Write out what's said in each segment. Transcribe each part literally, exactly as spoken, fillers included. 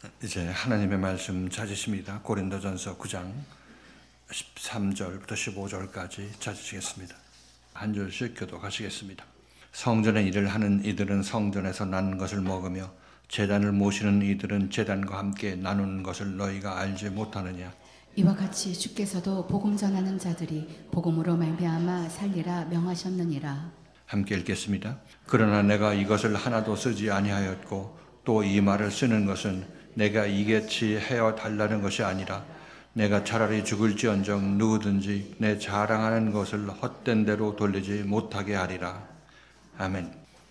이제 하나님의 말씀 찾으십니다. 고린도전서 구 장 십삼 절부터 십오 절까지 찾으시겠습니다. 한 절씩 교독하시겠습니다. 성전의 일을 하는 이들은 성전에서 난 것을 먹으며 제단을 모시는 이들은 제단과 함께 나누는 것을 너희가 알지 못하느냐. 이와 같이 주께서도 복음 전하는 자들이 복음으로 말미암아 살리라 명하셨느니라. 함께 읽겠습니다. 그러나 내가 이것을 하나도 쓰지 아니하였고 또 이 말을 쓰는 것은 내가 이같이 헤어 달라는 것이 아니라 내가 차라리 죽을지언정 누구든지 내 자랑하는 것을 헛된 대로 돌리지 못하게 하리라. 아멘.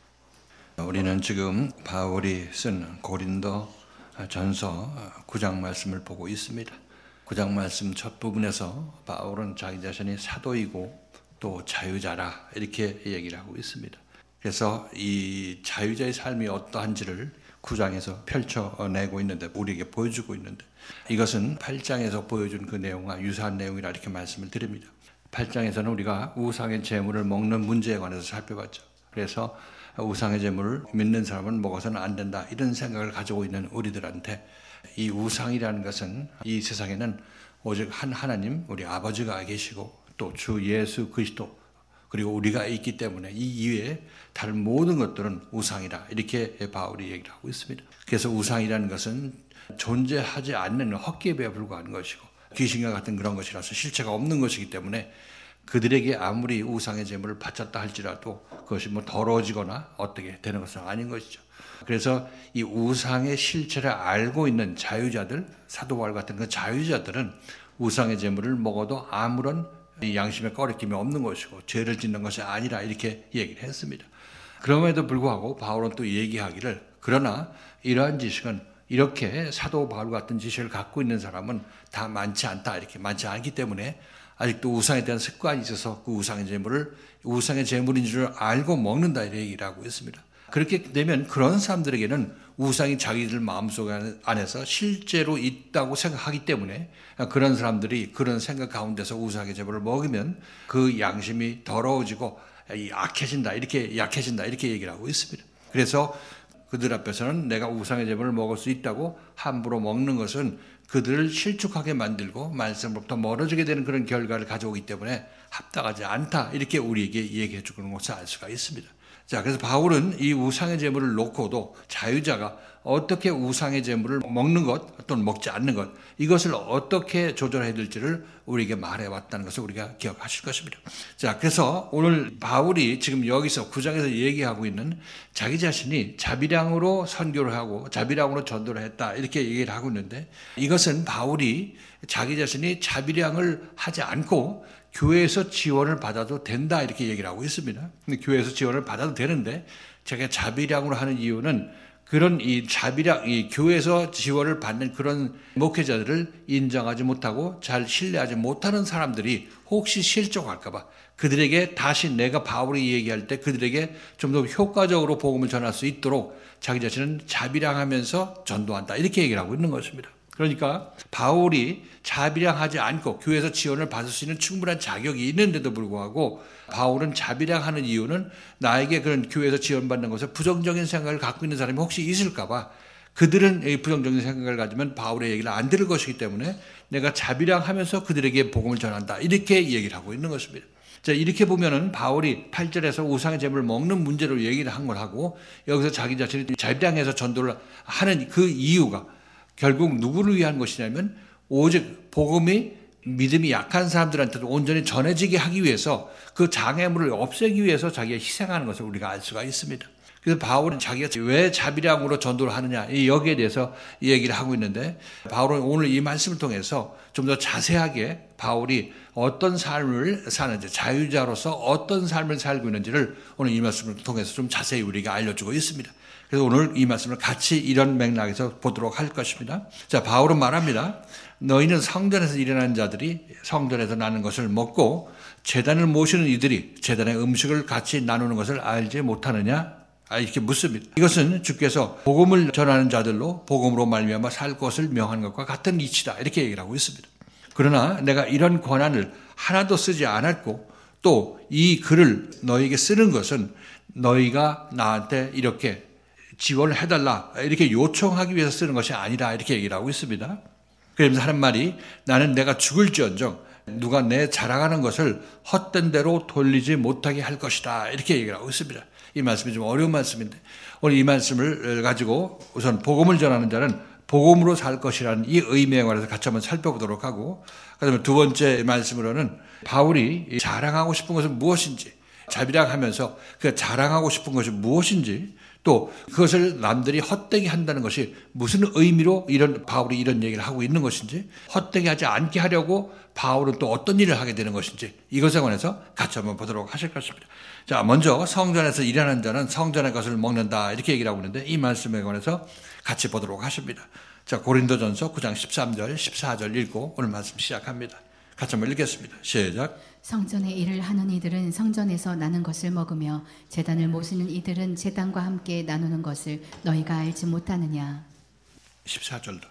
우리는 지금 바울이 쓴 고린도 전서 구 장 말씀을 보고 있습니다. 구 장 말씀 첫 부분에서 바울은 자기 자신이 사도이고 또 자유자라 이렇게 얘기를 하고 있습니다. 그래서 이 자유자의 삶이 어떠한지를 구 장에서 펼쳐내고 있는데, 우리에게 보여주고 있는데, 이것은 팔 장에서 보여준 그 내용과 유사한 내용이라 이렇게 말씀을 드립니다. 팔 장에서는 우리가 우상의 제물을 먹는 문제에 관해서 살펴봤죠. 그래서 우상의 제물을 믿는 사람은 먹어서는 안 된다, 이런 생각을 가지고 있는 우리들한테 이 우상이라는 것은 이 세상에는 오직 한 하나님, 우리 아버지가 계시고 또 주 예수 그리스도, 그리고 우리가 있기 때문에 이 이외에 다른 모든 것들은 우상이라, 이렇게 바울이 얘기를 하고 있습니다. 그래서 우상이라는 것은 존재하지 않는 헛개비에 불과한 것이고 귀신과 같은 그런 것이라서 실체가 없는 것이기 때문에 그들에게 아무리 우상의 제물을 바쳤다 할지라도 그것이 뭐 더러워지거나 어떻게 되는 것은 아닌 것이죠. 그래서 이 우상의 실체를 알고 있는 자유자들, 사도 바울 같은 그 자유자들은 우상의 제물을 먹어도 아무런 양심의 꺼리낌이 없는 것이고 죄를 짓는 것이 아니라, 이렇게 얘기를 했습니다. 그럼에도 불구하고 바울은 또 얘기하기를, 그러나 이러한 지식은, 이렇게 사도 바울 같은 지식을 갖고 있는 사람은 다 많지 않다, 이렇게 많지 않기 때문에 아직도 우상에 대한 습관이 있어서 그 우상의 제물을 우상의 제물인 줄 알고 먹는다, 이렇게 얘기를 하고 있습니다. 그렇게 되면 그런 사람들에게는 우상이 자기들 마음속 안에서 실제로 있다고 생각하기 때문에 그런 사람들이 그런 생각 가운데서 우상의 제물을 먹으면 그 양심이 더러워지고 약해진다, 이렇게 약해진다, 이렇게 얘기를 하고 있습니다. 그래서 그들 앞에서는 내가 우상의 제물을 먹을 수 있다고 함부로 먹는 것은 그들을 실족하게 만들고 말씀으로부터 멀어지게 되는 그런 결과를 가져오기 때문에 합당하지 않다, 이렇게 우리에게 얘기해 주는 것을 알 수가 있습니다. 자, 그래서 바울은 이 우상의 제물을 놓고도 자유자가 어떻게 우상의 제물을 먹는 것 또는 먹지 않는 것, 이것을 어떻게 조절해야 될지를 우리에게 말해왔다는 것을 우리가 기억하실 것입니다. 자, 그래서 오늘 바울이 지금 여기서 구 장에서 얘기하고 있는 자기 자신이 자비량으로 선교를 하고 자비량으로 전도를 했다, 이렇게 얘기를 하고 있는데, 이것은 바울이 자기 자신이 자비량을 하지 않고 교회에서 지원을 받아도 된다, 이렇게 얘기를 하고 있습니다. 근데 교회에서 지원을 받아도 되는데 제가 자비량으로 하는 이유는 그런 이 자비량, 이 교회에서 지원을 받는 그런 목회자들을 인정하지 못하고 잘 신뢰하지 못하는 사람들이 혹시 실족할까봐, 그들에게 다시 내가 바울이 얘기할 때 그들에게 좀 더 효과적으로 복음을 전할 수 있도록 자기 자신은 자비량하면서 전도한다, 이렇게 얘기를 하고 있는 것입니다. 그러니까 바울이 자비량하지 않고 교회에서 지원을 받을 수 있는 충분한 자격이 있는데도 불구하고 바울은 자비량하는 이유는 나에게 그런 교회에서 지원받는 것에 부정적인 생각을 갖고 있는 사람이 혹시 있을까 봐, 그들은 부정적인 생각을 가지면 바울의 얘기를 안 들을 것이기 때문에 내가 자비량하면서 그들에게 복음을 전한다, 이렇게 얘기를 하고 있는 것입니다. 자, 이렇게 보면은 바울이 팔 절에서 우상의 제물을 먹는 문제로 얘기를 한 걸 하고 여기서 자기 자신이 자비량해서 전도를 하는 그 이유가 결국 누구를 위한 것이냐면 오직 복음이 믿음이 약한 사람들한테도 온전히 전해지게 하기 위해서 그 장애물을 없애기 위해서 자기가 희생하는 것을 우리가 알 수가 있습니다. 그래서 바울은 자기가 왜 자비량으로 전도를 하느냐, 여기에 대해서 얘기를 하고 있는데, 바울은 오늘 이 말씀을 통해서 좀 더 자세하게 바울이 어떤 삶을 사는지, 자유자로서 어떤 삶을 살고 있는지를 오늘 이 말씀을 통해서 좀 자세히 우리가 알려주고 있습니다. 그래서 오늘 이 말씀을 같이 이런 맥락에서 보도록 할 것입니다. 자, 바울은 말합니다. 너희는 성전에서 일어나는 자들이 성전에서 나는 것을 먹고 제단을 모시는 이들이 제단의 음식을 같이 나누는 것을 알지 못하느냐? 아, 이렇게 묻습니다. 이것은 주께서 복음을 전하는 자들로 복음으로 말미암아 살 것을 명한 것과 같은 이치다, 이렇게 얘기를 하고 있습니다. 그러나 내가 이런 권한을 하나도 쓰지 않았고 또 이 글을 너희에게 쓰는 것은 너희가 나한테 이렇게 지원을 해달라 이렇게 요청하기 위해서 쓰는 것이 아니라 이렇게 얘기를 하고 있습니다. 그러면서 하는 말이 나는 내가 죽을지언정 누가 내 자랑하는 것을 헛된 대로 돌리지 못하게 할 것이다 이렇게 얘기를 하고 있습니다. 이 말씀이 좀 어려운 말씀인데 오늘 이 말씀을 가지고 우선 복음을 전하는 자는 복음으로 살 것이라는 이 의미에 관해서 같이 한번 살펴보도록 하고, 그다음에 두 번째 말씀으로는 바울이 자랑하고 싶은 것은 무엇인지, 자비랑하면서 그 자랑하고 싶은 것이 무엇인지, 또 그것을 남들이 헛되게 한다는 것이 무슨 의미로 이런 바울이 이런 얘기를 하고 있는 것인지, 헛되게 하지 않게 하려고 바울은 또 어떤 일을 하게 되는 것인지, 이것에 관해서 같이 한번 보도록 하실 것입니다. 자, 먼저 성전에서 일하는 자는 성전의 것을 먹는다 이렇게 얘기를 하고 있는데 이 말씀에 관해서 같이 보도록 하십니다. 자, 고린도전서 구 장 십삼 절 십사 절 읽고 오늘 말씀 시작합니다. 같이 한번 읽겠습니다. 시작. 성전의 일을 하는 이들은 성전에서 나는 것을 먹으며 제단을 모시는 이들은 제단과 함께 나누는 것을 너희가 알지 못하느냐. 십사 절도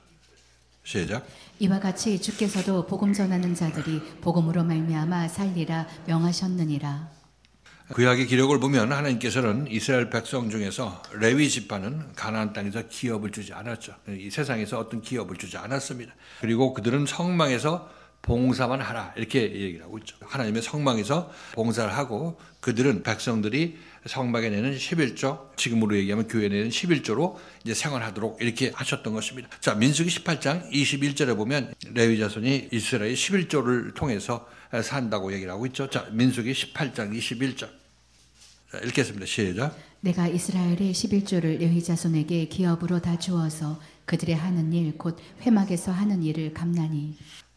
시작. 이와 같이 주께서도 복음 전하는 자들이 복음으로 말미암아 살리라 명하셨느니라. 구약의 기록을 보면 하나님께서는 이스라엘 백성 중에서 레위 지파는 가나안 땅에서 기업을 주지 않았죠. 이 세상에서 어떤 기업을 주지 않았습니다. 그리고 그들은 성망에서 봉사만 하라 이렇게 얘기를 하고 있죠. 하나님의 성망에서 봉사를 하고 그들은 백성들이 성막에 내는 십일조, 지금으로 얘기하면 교회에 내는 십일조로 이제 생활하도록 이렇게 하셨던 것입니다. 자, 민수기 십팔 장 이십일 절에 보면 레위 자손이 이스라엘 십일조를 통해서 산다고 얘기를 하고 있죠. 자, 민수기 십팔 장 이십일 절. 자, 읽겠습니다. 시작. 내가 이스라엘의 십일조를 레위 자손에게 기업으로 다 주어서 그들의 하는 일 곧 회막에서 하는 일을 감나니.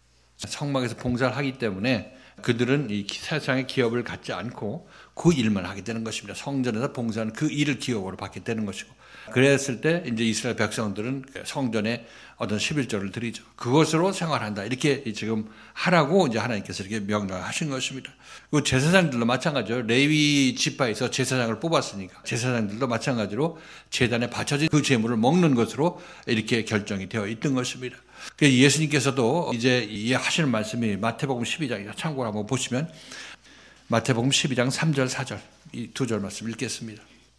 성막에서 봉사를 하기 때문에 그들은 이 세상의 기업을 갖지 않고 그 일만 하게 되는 것입니다. 성전에서 봉사하는 그 일을 기업으로 받게 되는 것이고, 그랬을 때 이제 이스라엘 백성들은 성전에 어떤 십일조를 드리죠. 그것으로 생활한다. 이렇게 지금 하라고 이제 하나님께서 이렇게 명령하신 것입니다. 그 제사장들도 마찬가지죠. 레위 지파에서 제사장을 뽑았으니까 제사장들도 마찬가지로 제단에 바쳐진 그 제물을 먹는 것으로 이렇게 결정이 되어 있던 것입니다. 예수님께서도 이제 이 하시는 말씀이 마태복음 십이 장이다. 참고로 한번 보시면 마태복음 십이 장 삼 절 사 절 이 두 절 말씀 읽겠습니다.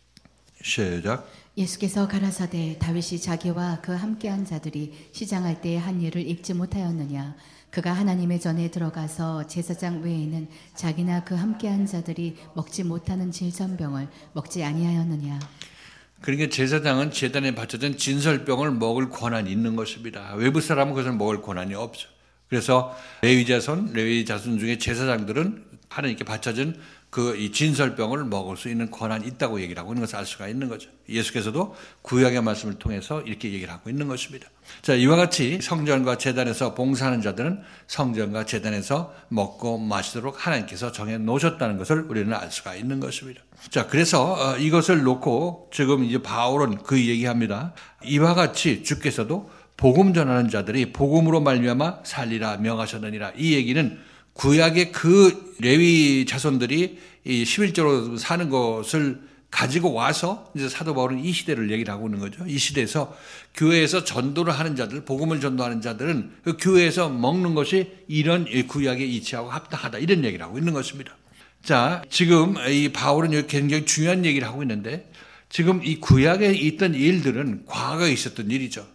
시작. 예수께서 가라사대 다윗이 자기와 그 함께한 자들이 시장할 때의 한 일을 읽지 못하였느냐. 그가 하나님의 전에 들어가서 제사장 외에는 자기나 그 함께한 자들이 먹지 못하는 질전병을 먹지 아니하였느냐. 그러니까 제사장은 제단에 바쳐진 진설병을 먹을 권한이 있는 것입니다. 외부 사람은 그것을 먹을 권한이 없죠. 그래서 레위 자손, 레위 자손 중에 제사장들은 하나님께 바쳐진 그 이 진설병을 먹을 수 있는 권한이 있다고 얘기를 하고 있는 것을 알 수가 있는 거죠. 예수께서도 구약의 말씀을 통해서 이렇게 얘기를 하고 있는 것입니다. 자, 이와 같이 성전과 제단에서 봉사하는 자들은 성전과 제단에서 먹고 마시도록 하나님께서 정해 놓으셨다는 것을 우리는 알 수가 있는 것입니다. 자, 그래서 이것을 놓고 지금 이제 바울은 그 얘기합니다. 이와 같이 주께서도 복음 전하는 자들이 복음으로 말미암아 살리라 명하셨느니라. 이 얘기는 구약의 그 레위 자손들이 이 십일조로 사는 것을 가지고 와서 이제 사도 바울은 이 시대를 얘기를 하고 있는 거죠. 이 시대에서 교회에서 전도를 하는 자들, 복음을 전도하는 자들은 그 교회에서 먹는 것이 이런 구약의 이치하고 합당하다. 이런 얘기를 하고 있는 것입니다. 자, 지금 이 바울은 여기 굉장히 중요한 얘기를 하고 있는데 지금 이 구약에 있던 일들은 과거에 있었던 일이죠.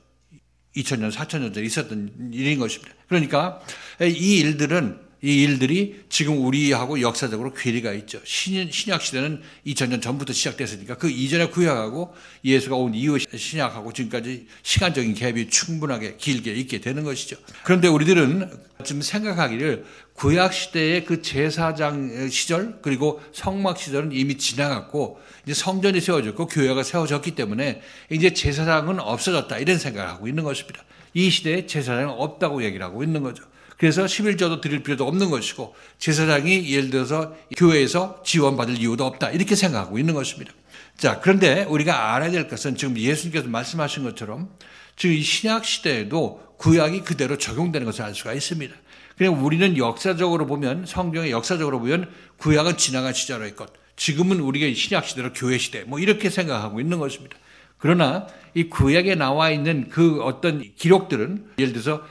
이천 년, 사천 년 전에 있었던 일인 것입니다. 그러니까 이 일들은 이 일들이 지금 우리하고 역사적으로 괴리가 있죠. 신, 신약 시대는 이천 년 전부터 시작됐으니까 그 이전의 구약하고 예수가 온 이후 신약하고 지금까지 시간적인 갭이 충분하게 길게 있게 되는 것이죠. 그런데 우리들은 지금 생각하기를 구약 시대의 그 제사장 시절 그리고 성막 시절은 이미 지나갔고 이제 성전이 세워졌고 교회가 세워졌기 때문에 이제 제사장은 없어졌다 이런 생각을 하고 있는 것입니다. 이 시대에 제사장은 없다고 얘기를 하고 있는 거죠. 그래서 십일조도 드릴 필요도 없는 것이고 제사장이 예를 들어서 교회에서 지원받을 이유도 없다 이렇게 생각하고 있는 것입니다. 자, 그런데 우리가 알아야 될 것은 지금 예수님께서 말씀하신 것처럼 지금 이 신약 시대에도 구약이 그대로 적용되는 것을 알 수가 있습니다. 그냥 우리는 역사적으로 보면 성경의 역사적으로 보면 구약은 지나간 시절의 것, 지금은 우리가 신약 시대로 교회 시대 뭐 이렇게 생각하고 있는 것입니다. 그러나 이 구약에 나와 있는 그 어떤 기록들은 예를 들어서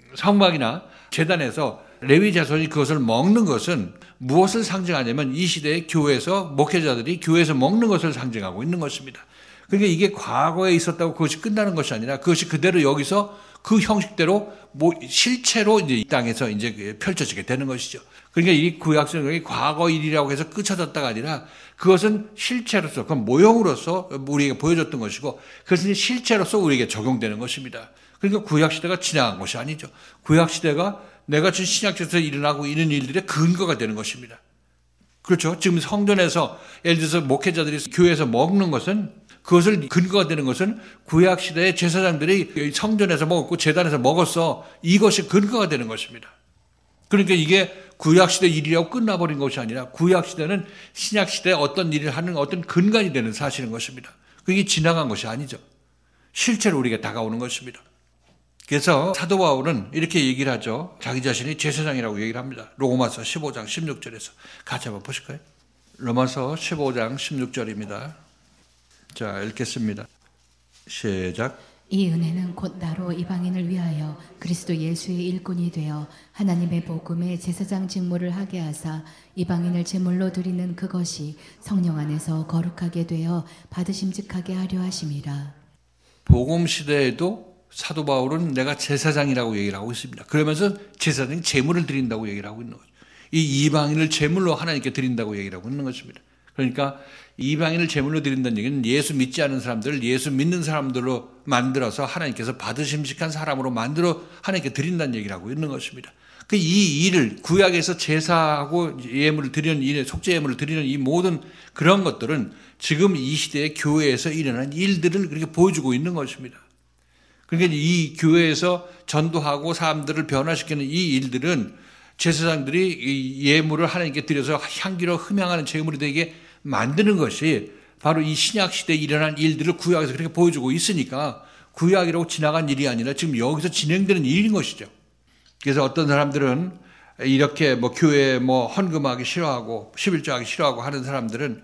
성막이나 제단에서 레위 자손이 그것을 먹는 것은 무엇을 상징하냐면 이 시대의 교회에서 목회자들이 교회에서 먹는 것을 상징하고 있는 것입니다. 그러니까 이게 과거에 있었다고 그것이 끝나는 것이 아니라 그것이 그대로 여기서 그 형식대로 뭐 실체로 이제 이 땅에서 이제 펼쳐지게 되는 것이죠. 그러니까 이 구약성경이 과거 일이라고 해서 끝쳐졌다가 아니라 그것은 실체로서, 그 모형으로서 우리에게 보여줬던 것이고 그것은 실체로서 우리에게 적용되는 것입니다. 그러니까 구약시대가 지나간 것이 아니죠. 구약시대가 내가 지금 신약시대에서 일어나고 있는 일들의 근거가 되는 것입니다. 그렇죠. 지금 성전에서 예를 들어서 목회자들이 교회에서 먹는 것은 그것을 근거가 되는 것은 구약시대의 제사장들이 성전에서 먹었고 제단에서 먹었어. 이것이 근거가 되는 것입니다. 그러니까 이게 구약시대 일이라고 끝나버린 것이 아니라 구약시대는 신약시대에 어떤 일을 하는 어떤 근간이 되는 사실인 것입니다. 그게 지나간 것이 아니죠. 실제로 우리에게 다가오는 것입니다. 그래서 사도 바울은 이렇게 얘기를 하죠. 자기 자신이 제사장이라고 얘기를 합니다. 로마서 십오 장 십육 절에서 같이 한번 보실까요? 로마서 십오 장 십육 절입니다. 자, 읽겠습니다. 시작. 이 은혜는 곧 나로 이방인을 위하여 그리스도 예수의 일꾼이 되어 하나님의 복음의 제사장 직무를 하게 하사 이방인을 제물로 드리는 그것이 성령 안에서 거룩하게 되어 받으심직하게 하려 하심이라. 복음 시대에도 사도 바울은 내가 제사장이라고 얘기를 하고 있습니다. 그러면서 제사장이 제물을 드린다고 얘기를 하고 있는 거죠. 이 이방인을 제물로 하나님께 드린다고 얘기를 하고 있는 것입니다. 그러니까 이방인을 제물로 드린다는 얘기는 예수 믿지 않은 사람들을 예수 믿는 사람들로 만들어서 하나님께서 받으심직한 사람으로 만들어 하나님께 드린다는 얘기를 하고 있는 것입니다. 그 이 일을 구약에서 제사하고 예물을 드리는 일, 속죄 예물을 드리는 이 모든 그런 것들은 지금 이 시대의 교회에서 일어난 일들을 그렇게 보여주고 있는 것입니다. 그러니까 이 교회에서 전도하고 사람들을 변화시키는 이 일들은 제사장들이 이 예물을 하나님께 드려서 향기로 흠향하는 제물이 되게 만드는 것이 바로 이 신약 시대에 일어난 일들을 구약에서 그렇게 보여주고 있으니까 구약이라고 지나간 일이 아니라 지금 여기서 진행되는 일인 것이죠. 그래서 어떤 사람들은 이렇게 뭐 교회에 뭐 헌금하기 싫어하고 십일조하기 싫어하고 하는 사람들은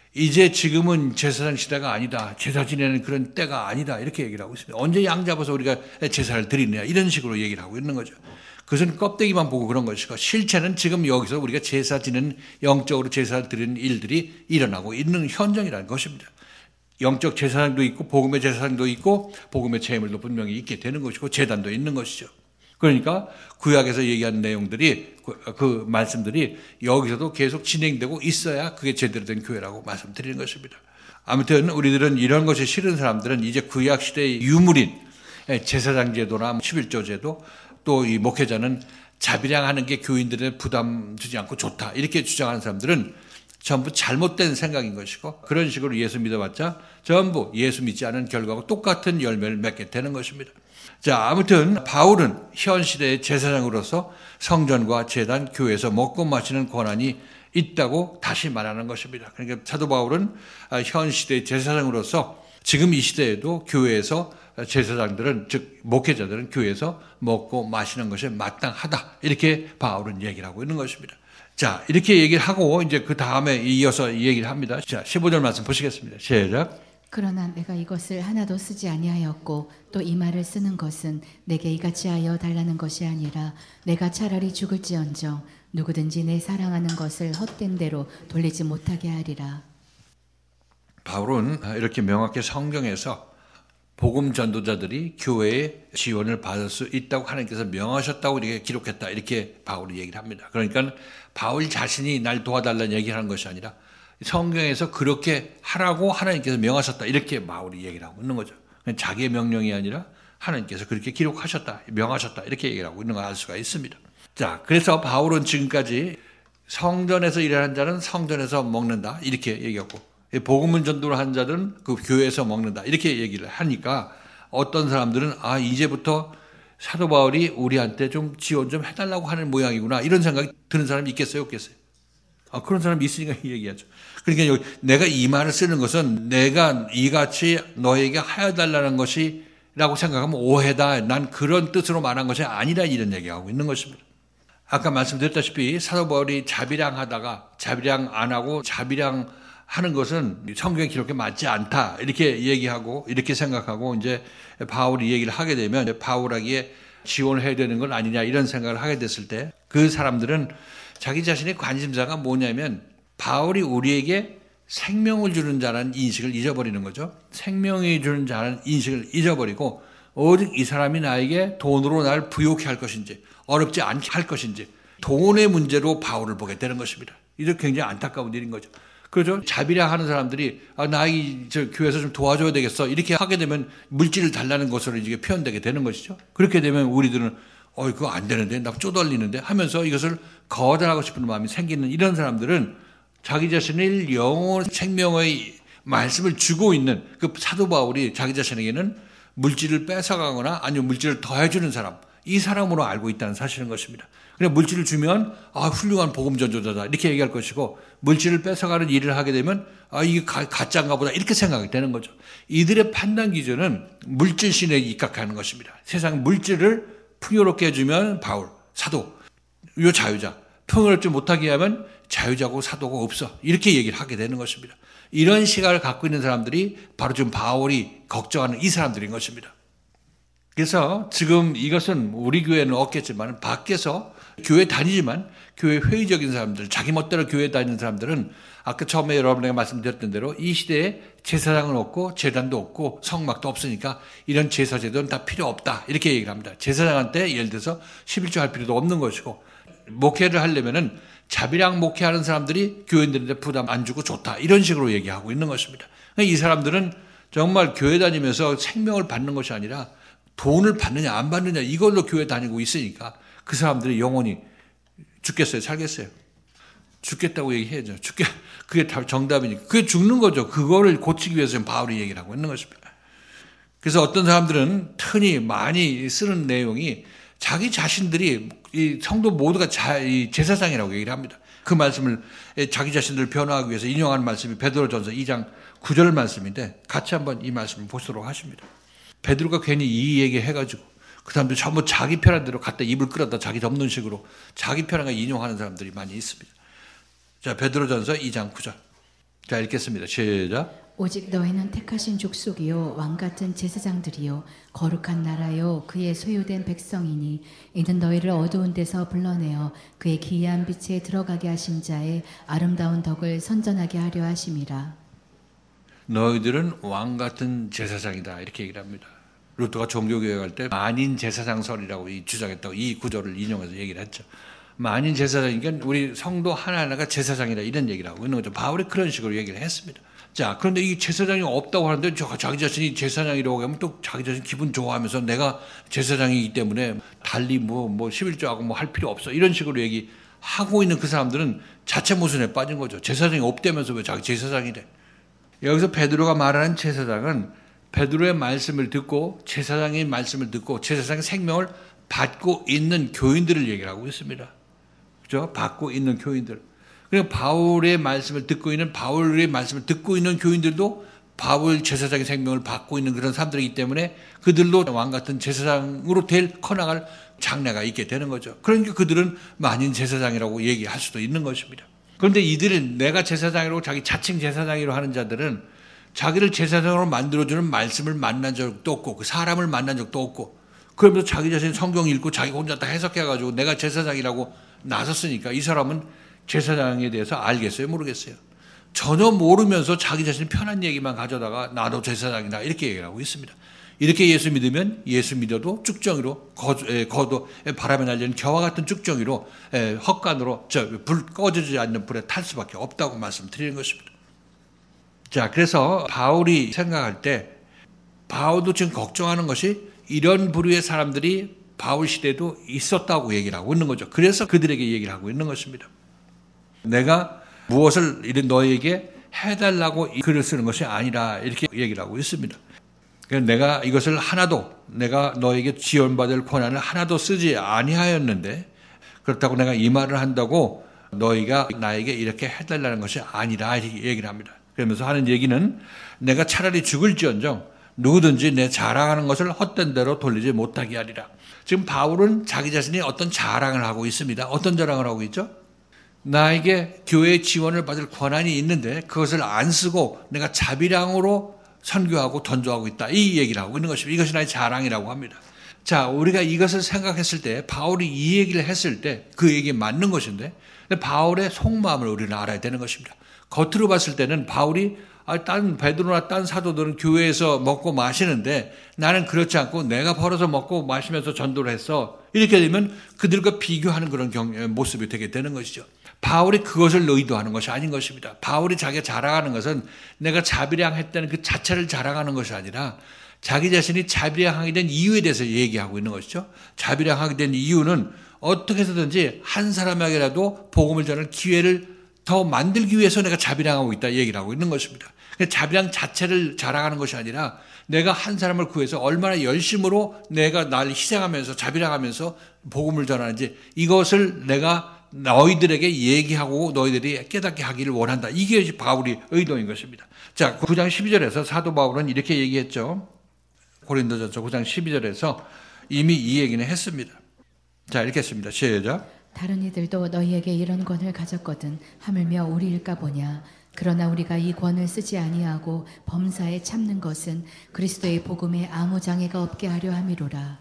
이제 지금은 제사장 시대가 아니다. 제사 지내는 그런 때가 아니다. 이렇게 얘기를 하고 있습니다. 언제 양 잡아서 우리가 제사를 드리느냐. 이런 식으로 얘기를 하고 있는 거죠. 그것은 껍데기만 보고 그런 것이고 실체는 지금 여기서 우리가 제사 지내는 영적으로 제사를 드리는 일들이 일어나고 있는 현장이라는 것입니다. 영적 제사장도 있고 복음의 제사장도 있고 복음의 제물도 분명히 있게 되는 것이고 제단도 있는 것이죠. 그러니까 구약에서 얘기하는 내용들이 그, 그 말씀들이 여기서도 계속 진행되고 있어야 그게 제대로 된 교회라고 말씀드리는 것입니다. 아무튼 우리들은 이런 것이 싫은 사람들은 이제 구약 시대의 유물인 제사장 제도나 십일조 제도 또 이 목회자는 자비량하는 게 교인들의 부담 주지 않고 좋다 이렇게 주장하는 사람들은 전부 잘못된 생각인 것이고 그런 식으로 예수 믿어봤자 전부 예수 믿지 않은 결과하고 똑같은 열매를 맺게 되는 것입니다. 자, 아무튼 바울은 현 시대의 제사장으로서 성전과 제단, 교회에서 먹고 마시는 권한이 있다고 다시 말하는 것입니다. 그러니까 사도 바울은 현 시대의 제사장으로서 지금 이 시대에도 교회에서 제사장들은 즉 목회자들은 교회에서 먹고 마시는 것이 마땅하다 이렇게 바울은 얘기를 하고 있는 것입니다. 자, 이렇게 얘기를 하고 이제 그 다음에 이어서 얘기를 합니다. 자, 십오 절 말씀 보시겠습니다. 시작. 그러나 내가 이것을 하나도 쓰지 아니하였고 또 이 말을 쓰는 것은 내게 이같이 하여 달라는 것이 아니라 내가 차라리 죽을지언정 누구든지 내 사랑하는 것을 헛된 대로 돌리지 못하게 하리라. 바울은 이렇게 명확히 성경에서 복음 전도자들이 교회의 지원을 받을 수 있다고 하나님께서 명하셨다고 이렇게 기록했다 이렇게 바울이 얘기를 합니다. 그러니까 바울 자신이 날 도와달라는 얘기를 하는 것이 아니라 성경에서 그렇게 하라고 하나님께서 명하셨다 이렇게 바울이 얘기를 하고 있는 거죠. 자기의 명령이 아니라 하나님께서 그렇게 기록하셨다 명하셨다 이렇게 얘기를 하고 있는 걸 알 수가 있습니다. 자, 그래서 바울은 지금까지 성전에서 일하는 자는 성전에서 먹는다 이렇게 얘기하고 복음을 전도를 하는 자들은 그 교회에서 먹는다 이렇게 얘기를 하니까 어떤 사람들은 아 이제부터 사도 바울이 우리한테 좀 지원 좀 해달라고 하는 모양이구나 이런 생각이 드는 사람이 있겠어요 없겠어요? 아 그런 사람이 있으니까 얘기하죠. 그러니까 여기 내가 이 말을 쓰는 것은 내가 이같이 너에게 하여달라는 것이 라고 생각하면 오해다. 난 그런 뜻으로 말한 것이 아니라 이런 얘기하고 있는 것입니다. 아까 말씀드렸다시피 사도 바울이 자비량하다가 자비량 안 하고 자비량 하는 것은 성경 기록에 맞지 않다. 이렇게 얘기하고 이렇게 생각하고 이제 바울이 얘기를 하게 되면 바울에게 지원을 해야 되는 건 아니냐 이런 생각을 하게 됐을 때 그 사람들은 자기 자신의 관심사가 뭐냐면 바울이 우리에게 생명을 주는 자라는 인식을 잊어버리는 거죠. 생명이 주는 자라는 인식을 잊어버리고 오직 이 사람이 나에게 돈으로 날 부욕해 할 것인지 어렵지 않게 할 것인지 돈의 문제로 바울을 보게 되는 것입니다. 이게 굉장히 안타까운 일인 거죠. 그렇죠? 자비라 하는 사람들이 아, 나 이 저 교회에서 좀 도와줘야 되겠어 이렇게 하게 되면 물질을 달라는 것으로 이게 표현되게 되는 것이죠. 그렇게 되면 우리들은 어 그거 안 되는데 나 쪼달리는데 하면서 이것을 거절하고 싶은 마음이 생기는 이런 사람들은 자기 자신을 영원 생명의 말씀을 주고 있는 그 사도 바울이 자기 자신에게는 물질을 뺏어가거나 아니면 물질을 더해주는 사람 이 사람으로 알고 있다는 사실인 것입니다. 그냥 물질을 주면 아 훌륭한 복음 전도자다 이렇게 얘기할 것이고 물질을 뺏어가는 일을 하게 되면 아 이게 가, 가짜인가 보다 이렇게 생각이 되는 거죠. 이들의 판단 기준은 물질신에 입각하는 것입니다. 세상 물질을 풍요롭게 해주면 바울, 사도, 요 자유자 평화롭지 못하게 하면 자유자고 사도가 없어 이렇게 얘기를 하게 되는 것입니다. 이런 시각을 갖고 있는 사람들이 바로 지금 바울이 걱정하는 이 사람들인 것입니다. 그래서 지금 이것은 우리 교회는 없겠지만 밖에서 교회 다니지만 교회 회의적인 사람들 자기 멋대로 교회 다니는 사람들은 아까 처음에 여러분에게 말씀드렸던 대로 이 시대에 제사장은 없고 제단도 없고 성막도 없으니까 이런 제사 제도는 다 필요 없다 이렇게 얘기를 합니다. 제사장한테 예를 들어서 십일조 할 필요도 없는 것이고 목회를 하려면은 자비랑 목회하는 사람들이 교인들한테 부담 안 주고 좋다 이런 식으로 얘기하고 있는 것입니다. 이 사람들은 정말 교회 다니면서 생명을 받는 것이 아니라 돈을 받느냐 안 받느냐 이걸로 교회 다니고 있으니까 그 사람들이 영원히 죽겠어요 살겠어요? 죽겠다고 얘기해야죠. 죽게 그게 다 정답이니까 그게 죽는 거죠. 그거를 고치기 위해서 바울이 얘기를 하고 있는 것입니다. 그래서 어떤 사람들은 흔히 많이 쓰는 내용이 자기 자신들이 이 성도 모두가 자, 이 제사장이라고 얘기를 합니다. 그 말씀을 자기 자신들을 변화하기 위해서 인용하는 말씀이 베드로전서 이 장 구 절 말씀인데 같이 한번 이 말씀을 보도록 하십니다. 베드로가 괜히 이 얘기 해가지고 그 사람들이 전부 자기 편한 대로 갖다 입을 끌었다 자기 덮는 식으로 자기 편한 거 인용하는 사람들이 많이 있습니다. 자, 베드로전서 이 장 구 절. 자, 읽겠습니다. 시작. 오직 너희는 택하신 족속이요 왕같은 제사장들이요 거룩한 나라요 그의 소유된 백성이니 이는 너희를 어두운 데서 불러내어 그의 기이한 빛에 들어가게 하신 자의 아름다운 덕을 선전하게 하려 하심이라. 너희들은 왕같은 제사장이다 이렇게 얘기를 합니다. 루터가 종교교회 갈 때 만인 제사장설이라고 주장했다고 이 구절을 인용해서 얘기를 했죠. 만인 제사장이니까 우리 성도 하나하나가 제사장이다 이런 얘기를 하고 있는 거죠. 바울이 그런 식으로 얘기를 했습니다. 자, 그런데 이 제사장이 없다고 하는데 자기 자신이 제사장이라고 하면 또 자기 자신 기분 좋아하면서 내가 제사장이기 때문에 달리 뭐, 뭐 십일조하고 뭐 할 필요 없어 이런 식으로 얘기하고 있는 그 사람들은 자체 모순에 빠진 거죠. 제사장이 없다면서 왜 자기 제사장이래. 여기서 베드로가 말하는 제사장은 베드로의 말씀을 듣고 제사장의 말씀을 듣고 제사장의 생명을 받고 있는 교인들을 얘기를 하고 있습니다. 그죠? 받고 있는 교인들. 그리고 바울의 말씀을 듣고 있는 바울의 말씀을 듣고 있는 교인들도 바울 제사장의 생명을 받고 있는 그런 사람들이기 때문에 그들도 왕 같은 제사장으로 될 커나갈 장래가 있게 되는 거죠. 그러니까 그들은 만인 제사장이라고 얘기할 수도 있는 것입니다. 그런데 이들은 내가 제사장이라고 자기 자칭 제사장이라고 하는 자들은 자기를 제사장으로 만들어주는 말씀을 만난 적도 없고 그 사람을 만난 적도 없고 그러면서 자기 자신 성경 읽고 자기 혼자 다 해석해가지고 내가 제사장이라고 나섰으니까 이 사람은 제사장에 대해서 알겠어요? 모르겠어요? 전혀 모르면서 자기 자신 편한 얘기만 가져다가 나도 제사장이다 이렇게 얘기를 하고 있습니다. 이렇게 예수 믿으면 예수 믿어도 쭉정이로 거도 바람에 날리는 겨와 같은 쭉정이로 헛간으로 불 꺼지지 않는 불에 탈 수밖에 없다고 말씀드리는 것입니다. 자, 그래서 바울이 생각할 때 바울도 지금 걱정하는 것이 이런 부류의 사람들이 바울 시대에도 있었다고 얘기를 하고 있는 거죠. 그래서 그들에게 얘기를 하고 있는 것입니다. 내가 무엇을 너에게 해달라고 이 글을 쓰는 것이 아니라 이렇게 얘기를 하고 있습니다. 내가 이것을 하나도 내가 너에게 지원받을 권한을 하나도 쓰지 아니하였는데 그렇다고 내가 이 말을 한다고 너희가 나에게 이렇게 해달라는 것이 아니라 이렇게 얘기를 합니다. 그러면서 하는 얘기는 내가 차라리 죽을지언정 누구든지 내 자랑하는 것을 헛된 대로 돌리지 못하게 하리라. 지금 바울은 자기 자신이 어떤 자랑을 하고 있습니다. 어떤 자랑을 하고 있죠? 나에게 교회 지원을 받을 권한이 있는데 그것을 안 쓰고 내가 자비량으로 선교하고 던져하고 있다. 이 얘기를 하고 있는 것입니다. 이것이 나의 자랑이라고 합니다. 자, 우리가 이것을 생각했을 때 바울이 이 얘기를 했을 때 그 얘기 맞는 것인데 바울의 속마음을 우리는 알아야 되는 것입니다. 겉으로 봤을 때는 바울이 아, 딴 베드로나 딴 사도들은 교회에서 먹고 마시는데 나는 그렇지 않고 내가 벌어서 먹고 마시면서 전도를 했어. 이렇게 되면 그들과 비교하는 그런 경, 모습이 되게 되는 것이죠. 바울이 그것을 의도하는 것이 아닌 것입니다. 바울이 자기가 자랑하는 것은 내가 자비량했다는 그 자체를 자랑하는 것이 아니라 자기 자신이 자비량하게 된 이유에 대해서 얘기하고 있는 것이죠. 자비량하게 된 이유는 어떻게 해서든지 한 사람에게라도 복음을 전할 기회를 더 만들기 위해서 내가 자비량하고 있다 얘기를 하고 있는 것입니다. 자비량 자체를 자랑하는 것이 아니라 내가 한 사람을 구해서 얼마나 열심으로 내가 날 희생하면서 자비량하면서 복음을 전하는지 이것을 내가 너희들에게 얘기하고 너희들이 깨닫게 하기를 원한다. 이게 바울이 의도인 것입니다. 자, 구 장 십이 절에서 사도 바울은 이렇게 얘기했죠. 고린도전서 구 장 십이 절에서 이미 이 얘기는 했습니다. 자, 읽겠습니다. 시작. 다른 이들도 너희에게 이런 권을 가졌거든 하물며 우리일까 보냐. 그러나 우리가 이 권을 쓰지 아니하고 범사에 참는 것은 그리스도의 복음에 아무 장애가 없게 하려 함이로라.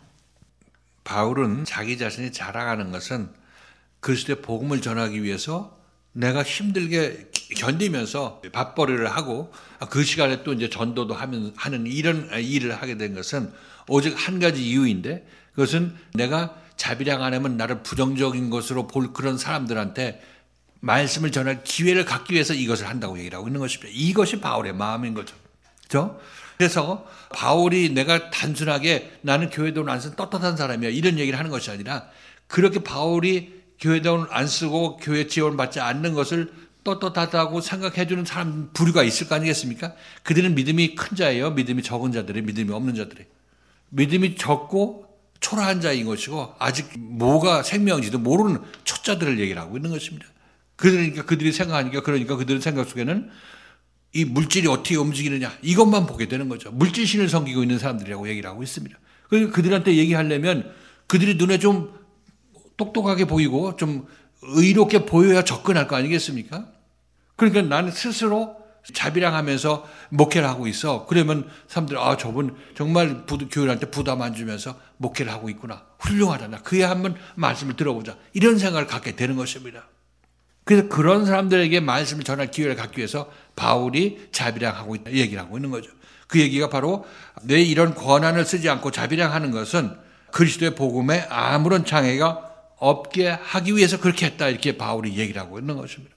바울은 자기 자신이 자랑하는 것은 그리스도의 복음을 전하기 위해서 내가 힘들게 견디면서 밥벌이를 하고 그 시간에 또 이제 전도도 하면 하는 이런 일을 하게 된 것은 오직 한 가지 이유인데 그것은 내가 자비량 안 하면 나를 부정적인 것으로 볼 그런 사람들한테 말씀을 전할 기회를 갖기 위해서 이것을 한다고 얘기를 하고 있는 것입니다. 이것이 바울의 마음인 거죠. 그렇죠? 그래서 바울이 내가 단순하게 나는 교회 돈을 안 쓴 떳떳한 사람이야 이런 얘기를 하는 것이 아니라 그렇게 바울이 교회 돈을 안 쓰고 교회 지원을 받지 않는 것을 떳떳하다고 생각해 주는 사람 부류가 있을 거 아니겠습니까? 그들은 믿음이 큰 자예요. 믿음이 적은 자들이 믿음이 없는 자들이. 믿음이 적고 초라한 자인 것이고 아직 뭐가 생명인지도 모르는 초짜들을 얘기를 하고 있는 것입니다. 그러니까 그들이 생각하니까 그러니까 그들의 생각 속에는 이 물질이 어떻게 움직이느냐 이것만 보게 되는 거죠. 물질신을 섬기고 있는 사람들이라고 얘기를 하고 있습니다. 그러니까 그들한테 얘기하려면 그들이 눈에 좀 똑똑하게 보이고 좀 의롭게 보여야 접근할 거 아니겠습니까? 그러니까 나는 스스로 자비량하면서 목회를 하고 있어. 그러면 사람들이 아 저분 정말 부도, 교인한테 부담 안 주면서 목회를 하고 있구나. 훌륭하다. 나 그에 한번 말씀을 들어보자. 이런 생각을 갖게 되는 것입니다. 그래서 그런 사람들에게 말씀을 전할 기회를 갖기 위해서 바울이 자비량하고 있다 얘기를 하고 있는 거죠. 그 얘기가 바로 내 이런 권한을 쓰지 않고 자비량하는 것은 그리스도의 복음에 아무런 장애가 없게 하기 위해서 그렇게 했다 이렇게 바울이 얘기를 하고 있는 것입니다.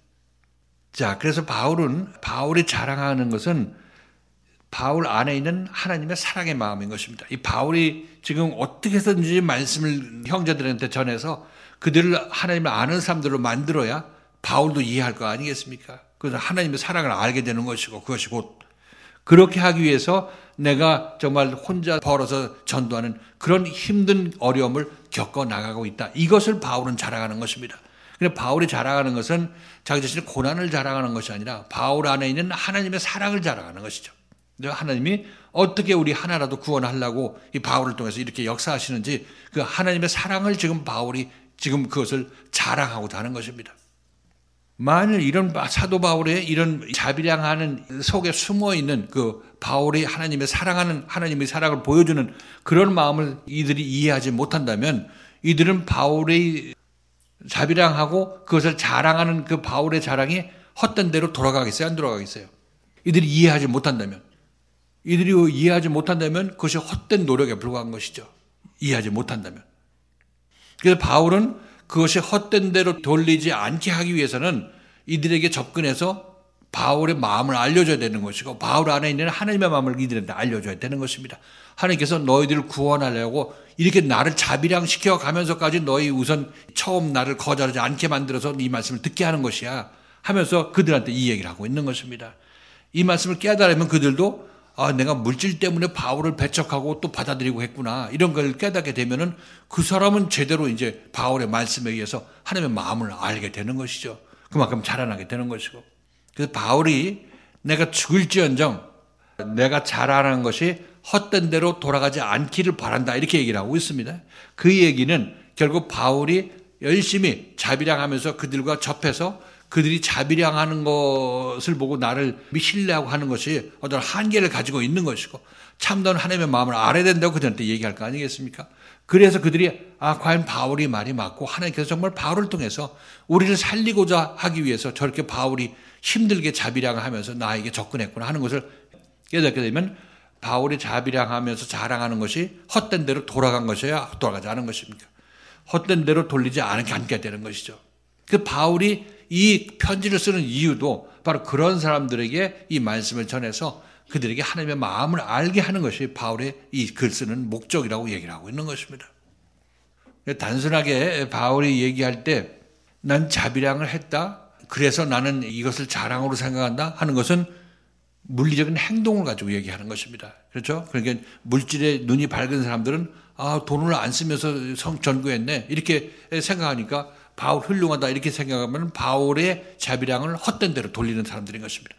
자, 그래서 바울은 바울이 자랑하는 것은 바울 안에 있는 하나님의 사랑의 마음인 것입니다. 이 바울이 지금 어떻게 해서든지 말씀을 형제들한테 전해서 그들을 하나님을 아는 사람들로 만들어야 바울도 이해할 거 아니겠습니까? 그래서 하나님의 사랑을 알게 되는 것이고 그것이 곧 그렇게 하기 위해서 내가 정말 혼자 벌어서 전도하는 그런 힘든 어려움을 겪어 나가고 있다. 이것을 바울은 자랑하는 것입니다. 그런데 바울이 자랑하는 것은 자기 자신의 고난을 자랑하는 것이 아니라 바울 안에 있는 하나님의 사랑을 자랑하는 것이죠. 하나님이 어떻게 우리 하나라도 구원하려고 이 바울을 통해서 이렇게 역사하시는지 그 하나님의 사랑을 지금 바울이 지금 그것을 자랑하고자 하는 것입니다. 만일 이런 사도 바울의 이런 자비량하는 속에 숨어 있는 그 바울이 하나님의 사랑하는 하나님의 사랑을 보여주는 그런 마음을 이들이 이해하지 못한다면 이들은 바울의 자비량하고 그것을 자랑하는 그 바울의 자랑이 헛된 대로 돌아가겠어요? 안 돌아가겠어요? 이들이 이해하지 못한다면 이들이 이해하지 못한다면 그것이 헛된 노력에 불과한 것이죠. 이해하지 못한다면. 그래서 바울은 그것이 헛된 대로 돌리지 않게 하기 위해서는 이들에게 접근해서 바울의 마음을 알려줘야 되는 것이고 바울 안에 있는 하나님의 마음을 이들한테 알려줘야 되는 것입니다. 하나님께서 너희들을 구원하려고 이렇게 나를 자비량시켜 가면서까지 너희 우선 처음 나를 거절하지 않게 만들어서 이 말씀을 듣게 하는 것이야 하면서 그들한테 이 얘기를 하고 있는 것입니다. 이 말씀을 깨달으면 그들도 아, 내가 물질 때문에 바울을 배척하고 또 받아들이고 했구나. 이런 걸 깨닫게 되면은 그 사람은 제대로 이제 바울의 말씀에 의해서 하나님의 마음을 알게 되는 것이죠. 그만큼 자라나게 되는 것이고. 그래서 바울이 내가 죽을지언정 내가 자라는 것이 헛된 대로 돌아가지 않기를 바란다. 이렇게 얘기를 하고 있습니다. 그 얘기는 결국 바울이 열심히 자비량하면서 그들과 접해서 그들이 자비량하는 것을 보고 나를 신뢰하고 하는 것이 어떤 한계를 가지고 있는 것이고 참다운 하나님의 마음을 알아야 된다고 그들한테 얘기할 거 아니겠습니까? 그래서 그들이 아 과연 바울이 말이 맞고 하나님께서 정말 바울을 통해서 우리를 살리고자 하기 위해서 저렇게 바울이 힘들게 자비량을 하면서 나에게 접근했구나 하는 것을 깨닫게 되면 바울이 자비량하면서 자랑하는 것이 헛된 대로 돌아간 것이야 돌아가지 않은 것입니까? 헛된 대로 돌리지 않게 되는 것이죠. 그 바울이 이 편지를 쓰는 이유도 바로 그런 사람들에게 이 말씀을 전해서 그들에게 하나님의 마음을 알게 하는 것이 바울의 이 글 쓰는 목적이라고 얘기를 하고 있는 것입니다. 단순하게 바울이 얘기할 때 난 자비량을 했다. 그래서 나는 이것을 자랑으로 생각한다 하는 것은 물리적인 행동을 가지고 얘기하는 것입니다. 그렇죠? 그러니까 물질에 눈이 밝은 사람들은 아, 돈을 안 쓰면서 성 전구했네. 이렇게 생각하니까 바울 훌륭하다. 이렇게 생각하면 바울의 자비량을 헛된 대로 돌리는 사람들인 것입니다.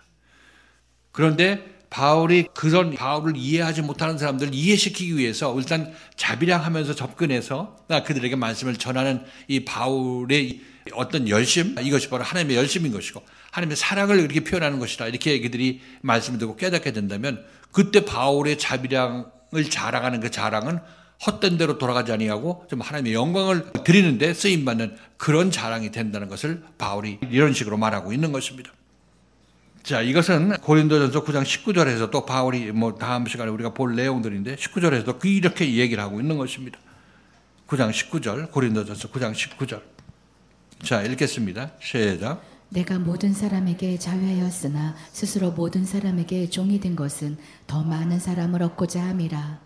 그런데 바울이 그런 바울을 이해하지 못하는 사람들을 이해시키기 위해서 일단 자비량하면서 접근해서 그들에게 말씀을 전하는 이 바울의 어떤 열심, 이것이 바로 하나님의 열심인 것이고 하나님의 사랑을 이렇게 표현하는 것이다. 이렇게 그들이 말씀을 듣고 깨닫게 된다면 그때 바울의 자비량을 자랑하는 그 자랑은 헛된 대로 돌아가지 아니하고 좀 하나님의 영광을 드리는데 쓰임받는 그런 자랑이 된다는 것을 바울이 이런 식으로 말하고 있는 것입니다. 자, 이것은 고린도전서 구 장 십구 절에서 또 바울이 뭐 다음 시간에 우리가 볼 내용들인데 십구 절에서도 이렇게 얘기를 하고 있는 것입니다. 구 장 십구 절, 고린도전서 구 장 십구 절. 자, 읽겠습니다. 시작. 내가 모든 사람에게 자유하였으나 스스로 모든 사람에게 종이 된 것은 더 많은 사람을 얻고자 함이라.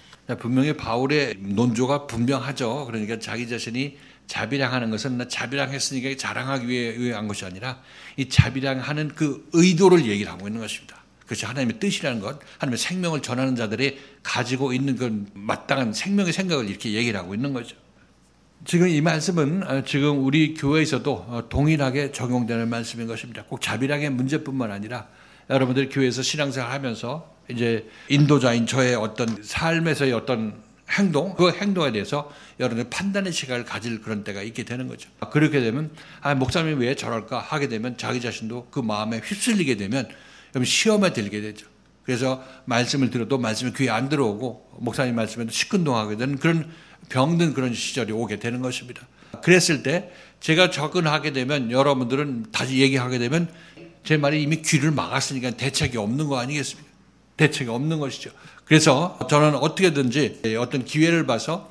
분명히 바울의 논조가 분명하죠. 그러니까 자기 자신이 자비량하는 것은 나 자비량했으니까 자랑하기 위해 한 것이 아니라 이 자비량하는 그 의도를 얘기를 하고 있는 것입니다. 그것이 하나님의 뜻이라는 것, 하나님의 생명을 전하는 자들이 가지고 있는 그 마땅한 생명의 생각을 이렇게 얘기를 하고 있는 거죠. 지금 이 말씀은 지금 우리 교회에서도 동일하게 적용되는 말씀인 것입니다. 꼭 자비량의 문제뿐만 아니라 여러분들이 교회에서 신앙생활 하면서 이제 인도자인 저의 어떤 삶에서의 어떤 행동, 그 행동에 대해서 여러분들 판단의 시간을 가질 그런 때가 있게 되는 거죠. 그렇게 되면 아, 목사님이 왜 저럴까 하게 되면 자기 자신도 그 마음에 휩쓸리게 되면 시험에 들게 되죠. 그래서 말씀을 들어도 말씀이 귀에 안 들어오고 목사님 말씀에도 시큰둥하게 되는 그런 병든 그런 시절이 오게 되는 것입니다. 그랬을 때 제가 접근하게 되면 여러분들은 다시 얘기하게 되면 제 말이 이미 귀를 막았으니까 대책이 없는 거 아니겠습니까? 대책이 없는 것이죠. 그래서 저는 어떻게든지 어떤 기회를 봐서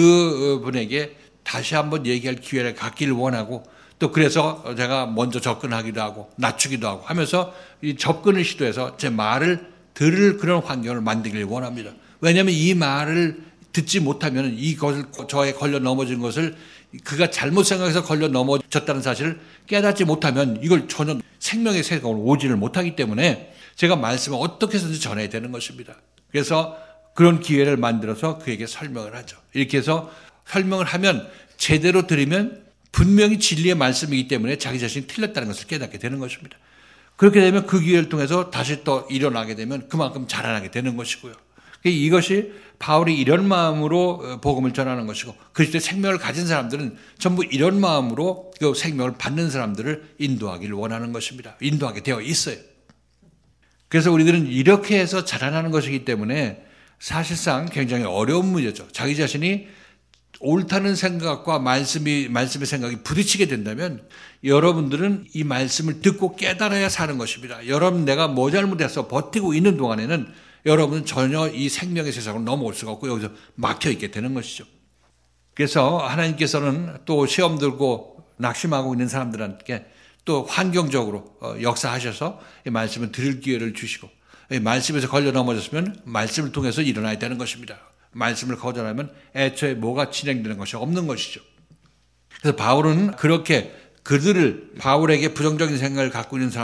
그 분에게 다시 한번 얘기할 기회를 갖기를 원하고 또 그래서 제가 먼저 접근하기도 하고 낮추기도 하고 하면서 이 접근을 시도해서 제 말을 들을 그런 환경을 만들기를 원합니다. 왜냐하면 이 말을 듣지 못하면 이것을 저에 걸려 넘어진 것을 그가 잘못 생각해서 걸려 넘어졌다는 사실을 깨닫지 못하면 이걸 전혀 생명의 세상으로 오지를 못하기 때문에 제가 말씀을 어떻게 해서든지 전해야 되는 것입니다. 그래서 그런 기회를 만들어서 그에게 설명을 하죠. 이렇게 해서 설명을 하면 제대로 들으면 분명히 진리의 말씀이기 때문에 자기 자신이 틀렸다는 것을 깨닫게 되는 것입니다. 그렇게 되면 그 기회를 통해서 다시 또 일어나게 되면 그만큼 자라나게 되는 것이고요. 이것이 바울이 이런 마음으로 복음을 전하는 것이고 그리스도의 생명을 가진 사람들은 전부 이런 마음으로 그 생명을 받는 사람들을 인도하기를 원하는 것입니다. 인도하게 되어 있어요. 그래서 우리들은 이렇게 해서 자라나는 것이기 때문에 사실상 굉장히 어려운 문제죠. 자기 자신이 옳다는 생각과 말씀이, 말씀의 생각이 부딪히게 된다면 여러분들은 이 말씀을 듣고 깨달아야 사는 것입니다. 여러분 내가 뭐 잘못해서 버티고 있는 동안에는 여러분은 전혀 이 생명의 세상으로 넘어올 수가 없고 여기서 막혀있게 되는 것이죠. 그래서 하나님께서는 또 시험 들고 낙심하고 있는 사람들한테 또 환경적으로 역사하셔서 이 말씀을 들을 기회를 주시고 이 말씀에서 걸려 넘어졌으면 말씀을 통해서 일어나야 되는 것입니다. 말씀을 거절하면 애초에 뭐가 진행되는 것이 없는 것이죠. 그래서 바울은 그렇게 그들을 바울에게 부정적인 생각을 갖고 있는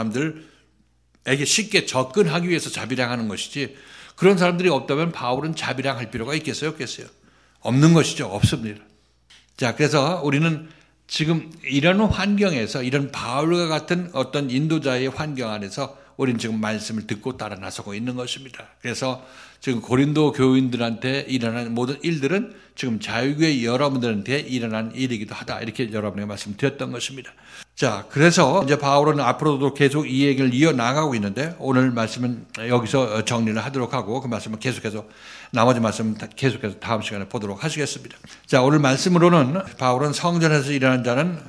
사람들에게 쉽게 접근하기 위해서 자비량하는 것이지 그런 사람들이 없다면 바울은 자비량할 필요가 있겠어요? 없겠어요? 없는 것이죠. 없습니다. 자, 그래서 우리는 지금 이런 환경에서 이런 바울과 같은 어떤 인도자의 환경 안에서 우리는 지금 말씀을 듣고 따라 나서고 있는 것입니다. 그래서 지금 고린도 교인들한테 일어나는 모든 일들은 지금 자유교회 여러분들한테 일어난 일이기도 하다. 이렇게 여러분에게 말씀드렸던 것입니다. 자, 그래서 이제 바울은 앞으로도 계속 이 얘기를 이어나가고 있는데 오늘 말씀은 여기서 정리를 하도록 하고 그 말씀을 계속해서 나머지 말씀은 계속해서 다음 시간에 보도록 하시겠습니다. 자, 오늘 말씀으로는 바울은 성전에서 일하는 자는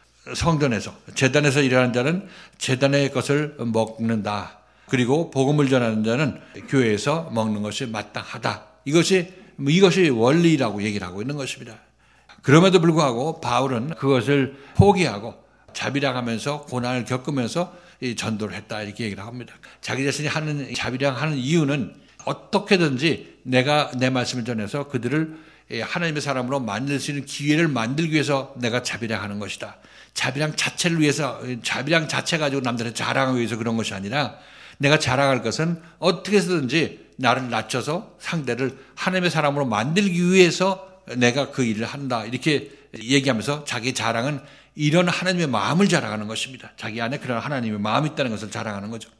성전에서, 제단에서 일하는 자는 제단의 것을 먹는다. 그리고 복음을 전하는 자는 교회에서 먹는 것이 마땅하다. 이것이, 이것이 원리라고 얘기를 하고 있는 것입니다. 그럼에도 불구하고 바울은 그것을 포기하고 자비량하면서 고난을 겪으면서 이 전도를 했다. 이렇게 얘기를 합니다. 자기 자신이 하는, 자비량하는 이유는 어떻게든지 내가 내 말씀을 전해서 그들을 하나님의 사람으로 만들 수 있는 기회를 만들기 위해서 내가 자비량하는 것이다. 자비량 자체를 위해서, 자비량 자체 가지고 남들한테 자랑하기 위해서 그런 것이 아니라 내가 자랑할 것은 어떻게 해서든지 나를 낮춰서 상대를 하나님의 사람으로 만들기 위해서 내가 그 일을 한다. 이렇게 얘기하면서 자기 자랑은 이런 하나님의 마음을 자랑하는 것입니다. 자기 안에 그런 하나님의 마음이 있다는 것을 자랑하는 거죠.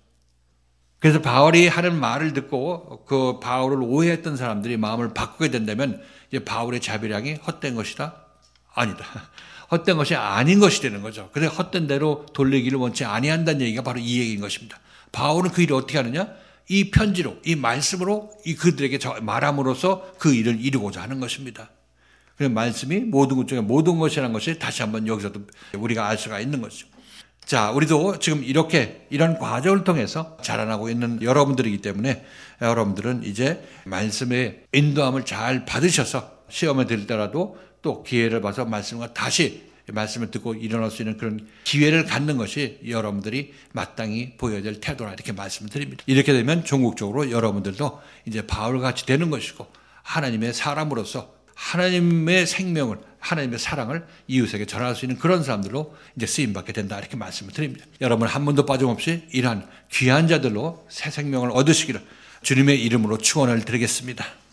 그래서 바울이 하는 말을 듣고 그 바울을 오해했던 사람들이 마음을 바꾸게 된다면 이제 바울의 자비량이 헛된 것이다? 아니다. 헛된 것이 아닌 것이 되는 거죠. 그래서 헛된 대로 돌리기를 원치 아니한다는 얘기가 바로 이 얘기인 것입니다. 바울은 그 일을 어떻게 하느냐? 이 편지로, 이 말씀으로 이 그들에게 말함으로써 그 일을 이루고자 하는 것입니다. 그래서 말씀이 모든 것 중에 모든 것이라는 것이 다시 한번 여기서도 우리가 알 수가 있는 것이죠. 자, 우리도 지금 이렇게 이런 과정을 통해서 자라나고 있는 여러분들이기 때문에 여러분들은 이제 말씀의 인도함을 잘 받으셔서 시험에 들 때라도 또 기회를 봐서 말씀과 다시 말씀을 듣고 일어날 수 있는 그런 기회를 갖는 것이 여러분들이 마땅히 보여야 될 태도라 이렇게 말씀을 드립니다. 이렇게 되면 종국적으로 여러분들도 이제 바울같이 되는 것이고 하나님의 사람으로서 하나님의 생명을, 하나님의 사랑을 이웃에게 전할 수 있는 그런 사람들로 이제 쓰임받게 된다 이렇게 말씀을 드립니다. 여러분 한 번도 빠짐없이 이러한 귀한 자들로 새 생명을 얻으시기를 주님의 이름으로 축원을 드리겠습니다.